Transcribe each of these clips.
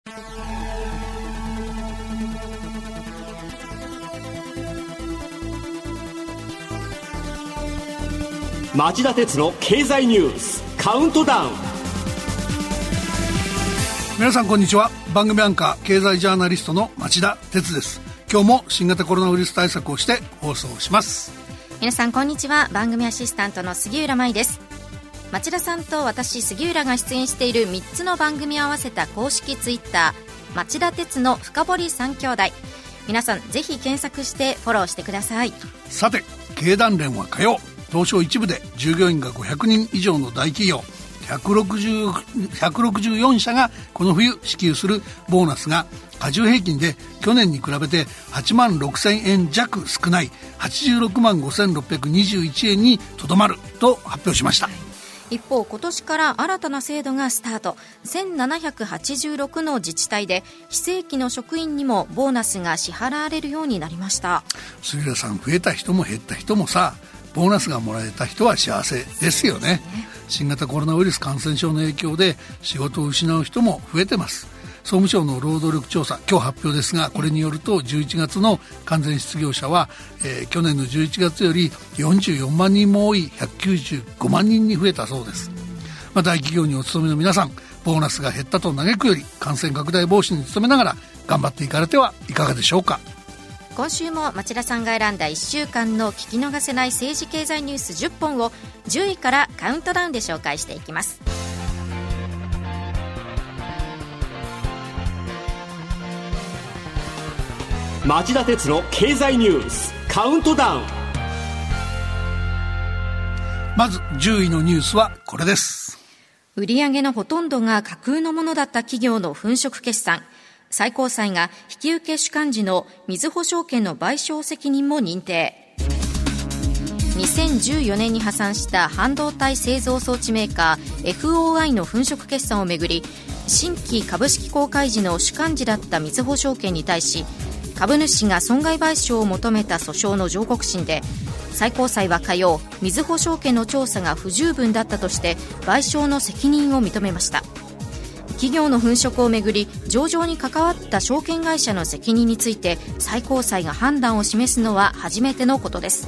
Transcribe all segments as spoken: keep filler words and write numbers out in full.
町田鉄の経済ニュースカウントダウン。 皆さんこんにちは。番組アンカー経済ジャーナリストの町田鉄です。今日も新型コロナウイルス対策をして放送します。 皆さんこんにちは。番組アシスタントの杉浦舞です。町田さんと私杉浦が出演しているみっつの番組を合わせた公式ツイッター町田鉄の深掘り三兄弟、皆さんぜひ検索してフォローしてください。 さて、経団連は火曜、東証一部で従業員がごひゃくにん以上の大企業ひゃくろくじゅう、ひゃくろくじゅうよん社がこの冬支給するボーナスが加重平均で去年に比べてはちまんろくせんえん弱少ないはちじゅうろくまんごせんろっぴゃくにじゅういちえんにとどまると発表しました。 一方、今年から新たな制度がスタート。せんななひゃくはちじゅうろくの自治体で非正規の職員にもボーナスが支払われるようになりました。 杉浦さん、増えた人も減った人もさ、ボーナスがもらえた人は幸せですよね。新型コロナウイルス感染症の影響で仕事を失う人も増えてます。総務省の労働力調査今日発表ですが、これによるとじゅういちがつの完全失業者は、えー、去年のじゅういちがつよりよんじゅうよんまんにんも多いひゃくきゅうじゅうごまんにんに増えたそうです。まあ、大企業にお勤めの皆さん、ボーナスが減ったと嘆くより感染拡大防止に努めながら頑張っていかれてはいかがでしょうか。 今週も町田さんが選んだいっしゅうかんの聞き逃せない政治経済ニュースじゅっぽんをじゅういからカウントダウンで紹介していきます。 町田鉄の経済ニュースカウントダウン。 まずじゅういのニュースはこれです。 売上のほとんどが架空のものだった企業の粉飾決算。最高裁が引き受け主幹事のみずほ証券の賠償責任も認定。にせんじゅうよねんに破産した半導体製造装置メーカー エフオーアイ の粉飾決算をめぐり、新規株式公開時の主幹事だったみずほ証券に対し、株主が損害賠償を求めた訴訟の上告審で、最高裁は火曜、みずほ証券の調査が不十分だったとして賠償の責任を認めました。企業の粉飾をめぐり上場に関わった証券会社の責任について最高裁が判断を示すのは初めてのことです。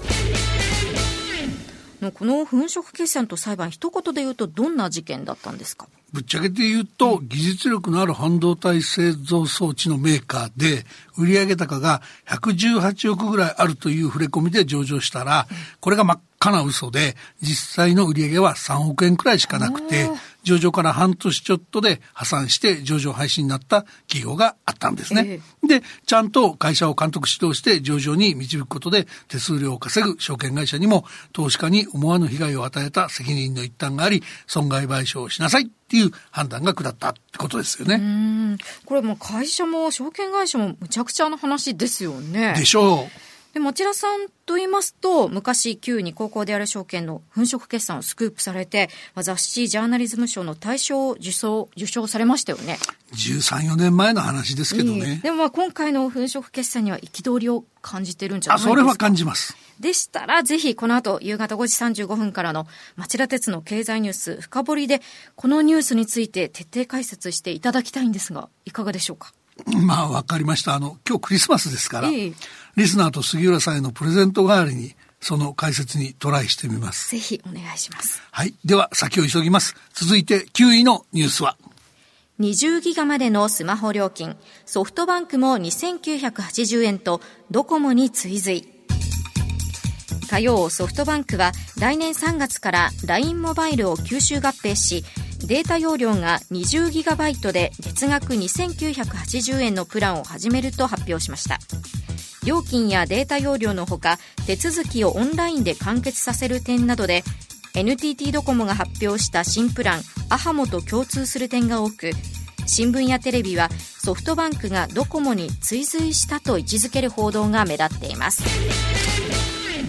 この粉飾決算と裁判、一言で言うとどんな事件だったんですか？ ぶっちゃけて言うと、技術力のある半導体製造装置のメーカーで売上高がひゃくじゅうはちおくぐらいあるという触れ込みで上場したら、これが真っ赤な嘘で、実際の売上はさんおくえんくらいしかなくて、上場から半年ちょっとで破産して上場廃止になった企業があったんですね。で、ちゃんと会社を監督指導して上場に導くことで手数料を稼ぐ証券会社にも投資家に思わぬ被害を与えた責任の一端があり、損害賠償をしなさいっていう判断が下ったってことですよね。 うーん、これもう会社も証券会社もむちゃくちゃな話ですよね。 でしょう。 で、町田さんと言いますと、昔旧に高校である証券の粉飾決算をスクープされて、雑誌ジャーナリズム賞の大賞を受賞、受賞されましたよね。 じゅうさん、よねんまえの話ですけどね。 いいでもまあ今回の粉飾決算には憤りを感じてるんじゃないですか。 あ、それは感じます。 でしたらぜひこの後夕方ごじさんじゅうごふんからの町田鉄の経済ニュース深掘りでこのニュースについて徹底解説していただきたいんですが、いかがでしょうか？ まあわかりました。あの今日クリスマスですから、 いいリスナーと杉浦さんへのプレゼント代わりにその解説にトライしてみます。 ぜひお願いします。 はい、では先を急ぎます。続いてきゅういのニュースは、 にじゅうギガまでのスマホ料金、ソフトバンクもにせんきゅうひゃくはちじゅうえんとドコモに追随。火曜、ソフトバンクは来年さんがつから ライン モバイルを吸収合併し、データ容量が にじゅうギガバイト で月額にせんきゅうひゃくはちじゅうえんのプランを始めると発表しました。料金やデータ容量のほか、手続きをオンラインで完結させる点などで エヌティーティー ドコモが発表した新プランアハモと共通する点が多く、新聞やテレビはソフトバンクがドコモに追随したと位置づける報道が目立っています。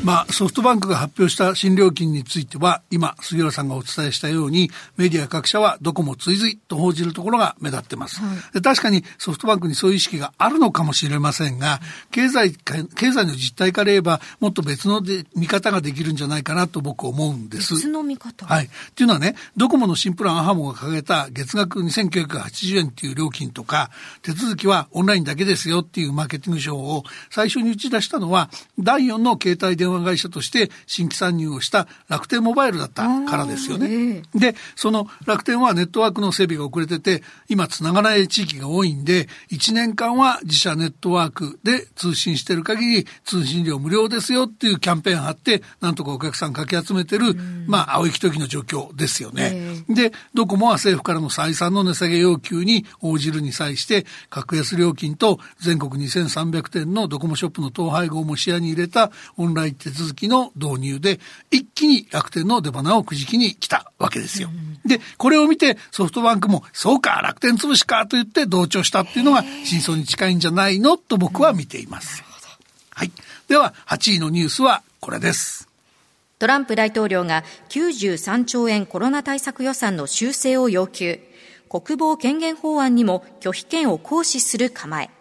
まあ、ソフトバンクが発表した新料金については今杉浦さんがお伝えしたようにメディア各社はどこも追随と報じるところが目立ってます、はい、で確かにソフトバンクにそういう意識があるのかもしれませんが、経済経済の実態から言えばもっと別ので見方ができるんじゃないかなと僕は思うんです。 別の見方、 はい、っていうのはね、ドコモの新プランアハモが掲げた月額にせんきゅうひゃくはちじゅうえんっていう料金とか手続きはオンラインだけですよっていうマーケティング手法を最初に打ち出したのはだいよんの携帯電話会社として新規参入をした楽天モバイルだったからですよね。で、その楽天はネットワークの整備が遅れてて今つながない地域が多いんでいちねんかんは自社ネットワークで通信してる限り通信料無料ですよっていうキャンペーン貼ってなんとかお客さんかき集めてる、まあ青い時の状況ですよね。で、ドコモは政府からの再三の値下げ要求に応じるに際して格安料金と全国にせんさんびゃくてんのドコモショップの統廃合も視野に入れたオンライン手続きの導入で一気に楽天の出花をくじきに来たわけですよ。で、これを見てソフトバンクもそうか楽天潰しかと言って同調したっていうのが真相に近いんじゃないのと僕は見ています。はい。でははちいのニュースはこれです。 トランプ大統領がきゅうじゅうさんちょうえんコロナ対策予算の修正を要求。国防権限法案にも拒否権を行使する構え。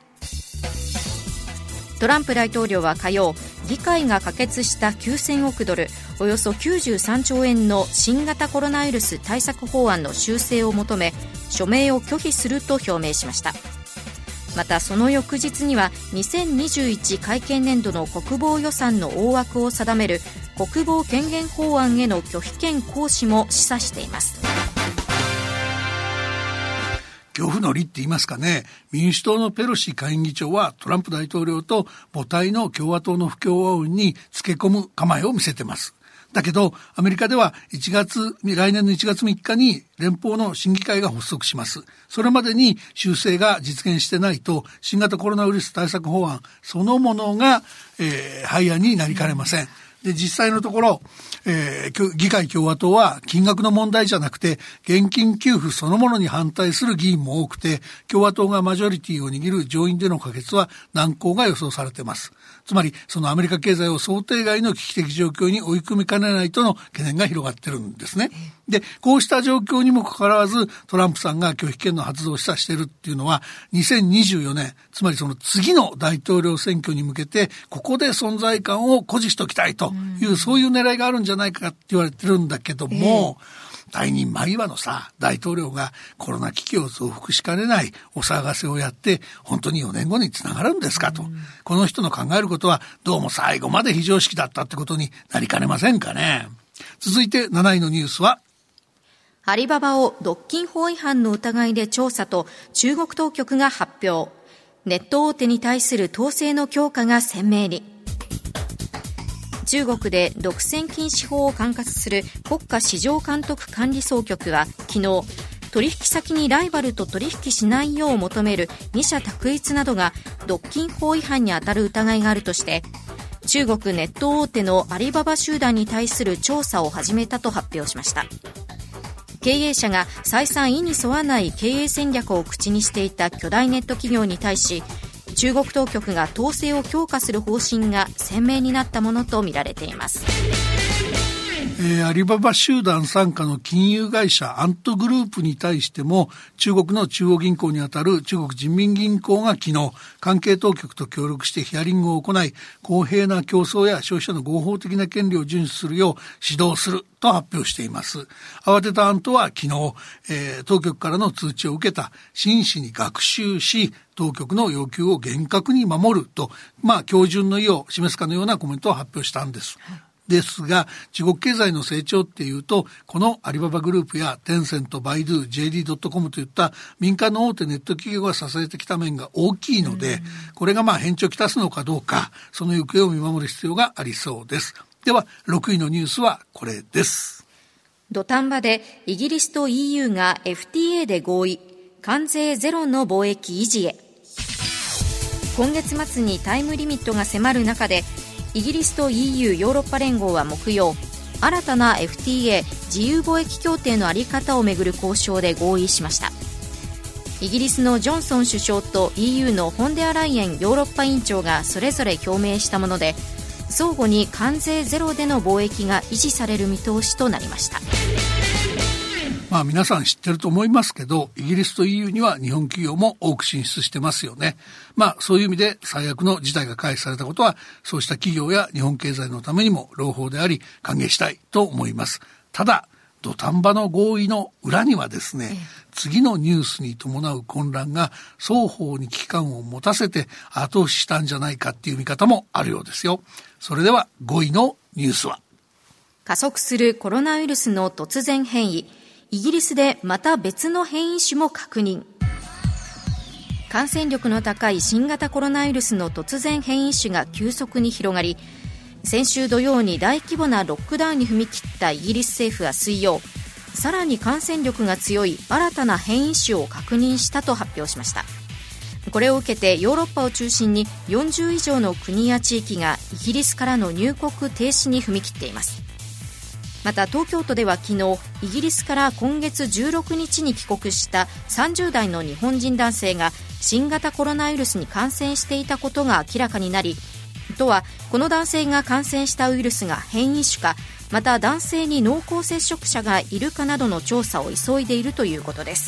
トランプ大統領は火曜、議会が可決したきゅうせんおくドル、およそきゅうじゅうさんちょうえんの新型コロナウイルス対策法案の修正を求め、署名を拒否すると表明しました。またその翌日にはにせんにじゅういち会計年度の国防予算の大枠を定める国防権限法案への拒否権行使も示唆しています。 恐怖の理って言いますかね、民主党のペロシ下院議長はトランプ大統領と母体の共和党の不協和音につけ込む構えを見せてます。だけどアメリカではいちがつ来年のいちがつみっかに連邦の審議会が発足します。それまでに修正が実現してないと新型コロナウイルス対策法案そのものが、えー、廃案になりかねません。で、実際のところ、えー、議会共和党は金額の問題じゃなくて現金給付そのものに反対する議員も多くて共和党がマジョリティを握る上院での可決は難航が予想されています。つまりそのアメリカ経済を想定外の危機的状況に追い込みかねないとの懸念が広がってるんですね。で、こうした状況にもかかわらずトランプさんが拒否権の発動を示唆しているっていうのはにせんにじゅうよねん、つまりその次の大統領選挙に向けてここで存在感を誇示しておきたいという、うん、そういう狙いがあるんじゃないかって言われてるんだけども、えー、退任間際のさ大統領がコロナ危機を増幅しかねないお騒がせをやって本当によねんごにつながるんですかと、うん、この人の考えることはどうも最後まで非常識だったってことになりかねませんかね。続いてなないのニュースはアリババを独禁法違反の疑いで調査と中国当局が発表。ネット大手に対する統制の強化が鮮明に。中国で独占禁止法を管轄する国家市場監督管理総局は昨日、取引先にライバルと取引しないよう求める二者択一などが独禁法違反に当たる疑いがあるとして、中国ネット大手のアリババ集団に対する調査を始めたと発表しました。経営者が採算意に沿わない経営戦略を口にしていた巨大ネット企業に対し、中国当局が統制を強化する方針が鮮明になったものとみられています。 えー、アリババ集団傘下の金融会社アントグループに対しても中国の中央銀行にあたる中国人民銀行が昨日関係当局と協力してヒアリングを行い、公平な競争や消費者の合法的な権利を遵守するよう指導すると発表しています。慌てたアントは昨日、えー、当局からの通知を受けた、真摯に学習し当局の要求を厳格に守ると、まあ標準の意を示すかのようなコメントを発表したんです。ですが中国経済の成長っていうとこのアリババグループやテンセント、バイドゥ、ジェーディードットコム といった民間の大手ネット企業が支えてきた面が大きいので、これがまあ変調をきたすのかどうか、その行方を見守る必要がありそうです。ではろくいのニュースはこれです。 土壇場でイギリスと イーユー が エフティーエー で合意、関税ゼロの貿易維持へ。今月末にタイムリミットが迫る中でイギリスと イーユー ヨーロッパ連合は木曜、新たな エフティーエー 自由貿易協定の在り方をめぐる交渉で合意しました。イギリスのジョンソン首相と イーユー のフォンデアライエンヨーロッパ委員長がそれぞれ表明したもので、 相互に関税ゼロでの貿易が維持される見通しとなりました。 まあ皆さん知ってると思いますけど、イギリスと イーユー には日本企業も多く進出してますよね。まあそういう意味で最悪の事態が回避されたことは、そうした企業や日本経済のためにも朗報であり歓迎したいと思います。ただ土壇場の合意の裏にはですね、次のニュースに伴う混乱が双方に危機感を持たせて後押ししたんじゃないかっていう見方もあるようですよ。それではごいのニュースは、 加速するコロナウイルスの突然変異、イギリスでまた別の変異種も確認。感染力の高い新型コロナウイルスの突然変異種が急速に広がり、先週土曜に大規模なロックダウンに踏み切ったイギリス政府は水曜、さらに感染力が強い新たな変異種を確認したと発表しました。これを受けてヨーロッパを中心によんじゅう以上の国や地域がイギリスからの入国停止に踏み切っています。また東京都では昨日、イギリスから今月じゅうろくにちに帰国したさんじゅう代の日本人男性が新型コロナウイルスに感染していたことが明らかになり、都はこの男性が感染したウイルスが変異種か、また男性に濃厚接触者がいるかなどの調査を急いでいるということです。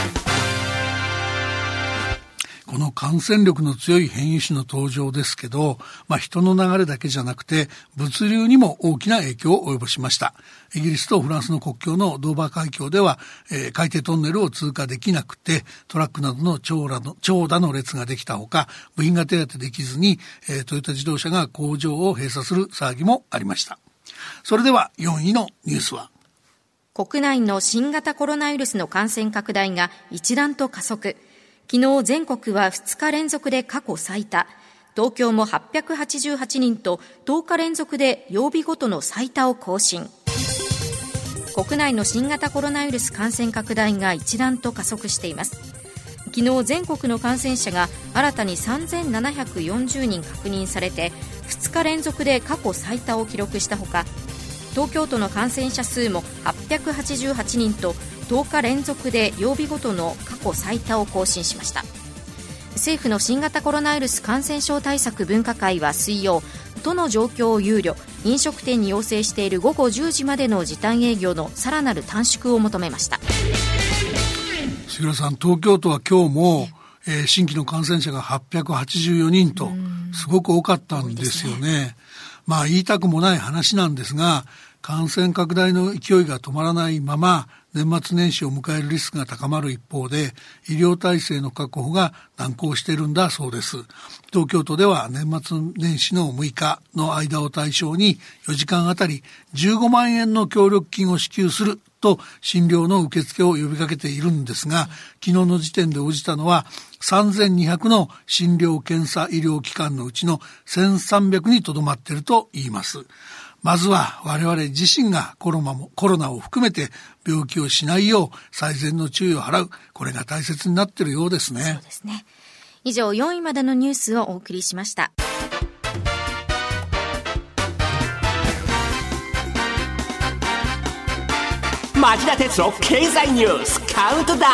この感染力の強い変異種の登場ですけど、まあ、人の流れだけじゃなくて物流にも大きな影響を及ぼしました。イギリスとフランスの国境のドーバー海峡では、えー、海底トンネルを通過できなくてトラックなどの長蛇の、長蛇の列ができたほか、部品が手当てできずに、えー、トヨタ自動車が工場を閉鎖する騒ぎもありました。それではよんいのニュースは、 国内の新型コロナウイルスの感染拡大が一段と加速。昨日全国はふつか連続で過去最多、東京もはっぴゃくはちじゅうはちにんととおか連続で曜日ごとの最多を更新。国内の新型コロナウイルス感染拡大が一段と加速しています。昨日全国の感染者が新たにさんぜんななひゃくよんじゅうにん確認されて、ふつか連続で過去最多を記録したほか、東京都の感染者数もはっぴゃくはちじゅうはちにんととおか連続で曜日ごとの過去最多を更新しました。政府の新型コロナウイルス感染症対策分科会は水曜、都の状況を憂慮、飲食店に要請している午後じゅうじまでの時短営業のさらなる短縮を求めました。 杉浦さん、東京都は今日も、えー、新規の感染者がはっぴゃくはちじゅうよにんとすごく多かったんですよね。ね、まあ言いたくもない話なんですが、感染拡大の勢いが止まらないまま年末年始を迎えるリスクが高まる一方で、医療体制の確保が難航しているんだそうです。東京都では年末年始のむいかの間を対象によじかんあたりじゅうごまんえんの協力金を支給すると診療の受付を呼びかけているんですが、昨日の時点で応じたのはさんぜんにひゃくの診療検査医療機関のうちのせんさんびゃくにとどまっていると言います。まずは我々自身がコロナも、コロナを含めて病気をしないよう最善の注意を払う、これが大切になっているようですね。 そうですね。以上よんいまでのニュースをお送りしました。 町田鉄の経済ニュースカウントダウン。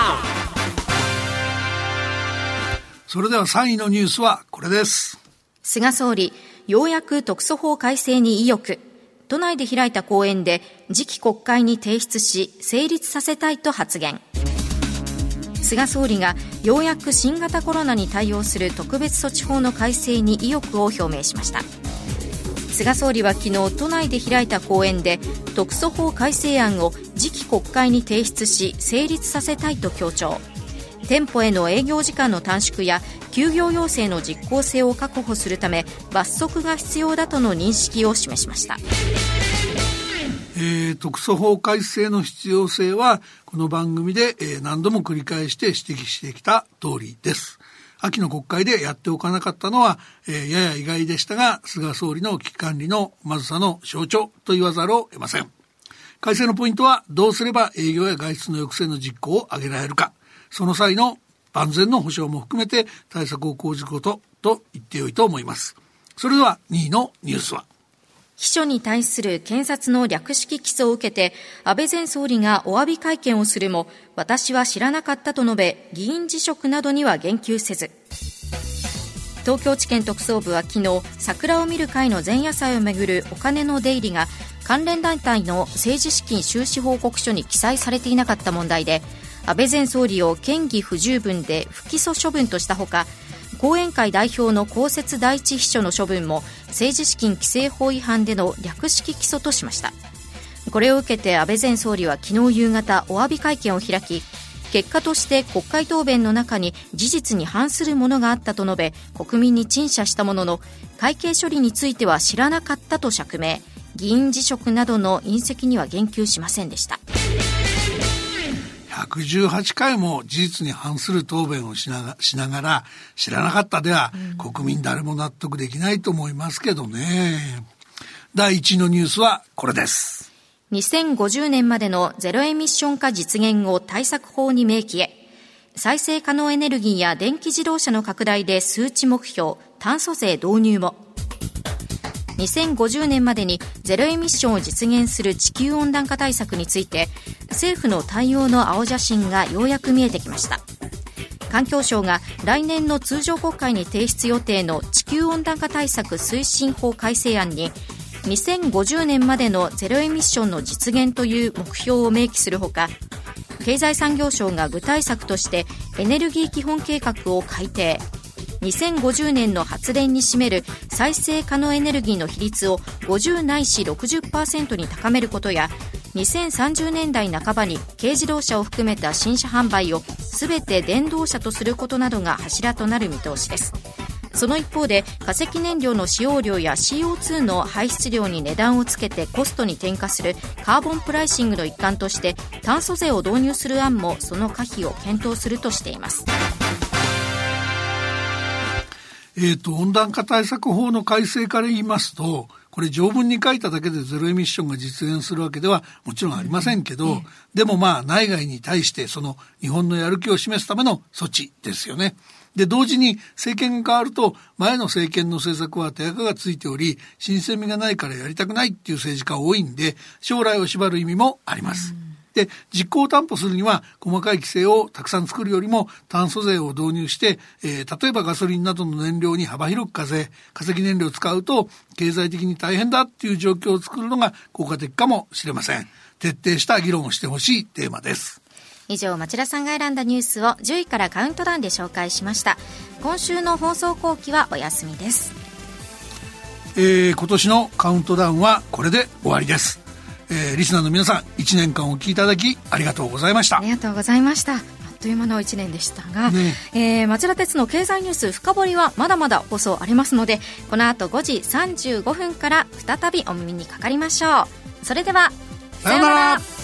それではさんいのニュースはこれです。 菅総理、ようやく特措法改正に意欲。都内で開いた講演で次期国会に提出し成立させたいと発言。菅総理がようやく新型コロナに対応する特別措置法の改正に意欲を表明しました。菅総理は昨日都内で開いた講演で特措法改正案を次期国会に提出し成立させたいと強調。店舗への営業時間の短縮や休業要請の実効性を確保するため罰則が必要だとの認識を示しました。 えー、特措法改正の必要性はこの番組で、えー、何度も繰り返して指摘してきた通りです。秋の国会でやっておかなかったのは、えー、やや意外でしたが、菅総理の危機管理のまずさの象徴と言わざるを得ません。改正のポイントはどうすれば営業や外出の抑制の実行を挙げられるか、その際の万全の保障も含めて対策を講じることと言ってよいと思います。それではにいのニュースは、 秘書に対する検察の略式起訴を受けて安倍前総理がお詫び会見をするも、私は知らなかったと述べ議員辞職などには言及せず、 東京地検特捜部は昨日、桜を見る会の前夜祭をめぐるお金の出入りが関連団体の政治資金収支報告書に記載されていなかった問題で、安倍前総理を嫌疑不十分で不起訴処分としたほか、後援会代表の公設第一秘書の処分も政治資金規正法違反での略式起訴としました。これを受けて安倍前総理は昨日夕方お詫び会見を開き、結果として国会答弁の中に事実に反するものがあったと述べ、国民に陳謝したものの、会計処理については知らなかったと釈明、議員辞職などの引責には言及しませんでした。 ひゃくじゅうはちかいも事実に反する答弁をしなが、しながら知らなかったでは、うん、国民誰も納得できないと思いますけどね。だいいちいのニュースはこれです。 にせんごじゅうねんまでのゼロエミッション化実現を対策法に明記へ。再生可能エネルギーや電気自動車の拡大で数値目標、炭素税導入も。にせんごじゅうねんまでにゼロエミッションを実現する地球温暖化対策について、政府の対応の青写真がようやく見えてきました。環境省が来年の通常国会に提出予定の地球温暖化対策推進法改正案に、にせんごじゅうねんまでのゼロエミッションの実現という目標を明記するほか、経済産業省が具体策としてエネルギー基本計画を改定、にせんごじゅうねんの発電に占める再生可能エネルギーの比率をごじゅうないし ろくじゅっパーセント に高めることや、にせんさんじゅうねんだいなかばに軽自動車を含めた新車販売をすべて電動車とすることなどが柱となる見通しです。その一方で、化石燃料の使用量や シーオーツー の排出量に値段をつけてコストに転嫁するカーボンプライシングの一環として炭素税を導入する案もその可否を検討するとしています。 えーと、温暖化対策法の改正から言いますと、これ条文に書いただけでゼロエミッションが実現するわけではもちろんありませんけど、うん、でもまあ内外に対してその日本のやる気を示すための措置ですよね。で、同時に政権が変わると前の政権の政策は手垢がついており、新鮮味がないからやりたくないっていう政治家多いんで、将来を縛る意味もあります。うん、で、実行を担保するには細かい規制をたくさん作るよりも炭素税を導入して、えー、例えばガソリンなどの燃料に幅広く課税、化石燃料を使うと経済的に大変だっていう状況を作るのが効果的かもしれません。徹底した議論をしてほしいテーマです。 以上、町田さんが選んだニュースをじゅういからカウントダウンで紹介しました。今週の放送後期はお休みです。 えー、今年のカウントダウンはこれで終わりです。えー、リスナーの皆さん、いちねんかんお聞きいただきありがとうございました。 ありがとうございました。あっという間のいちねんでしたが、ねえー、町田鉄の経済ニュース深掘りはまだまだ放送ありますので、この後ごじさんじゅうごふんから再びお耳にかかりましょう。それではさようなら。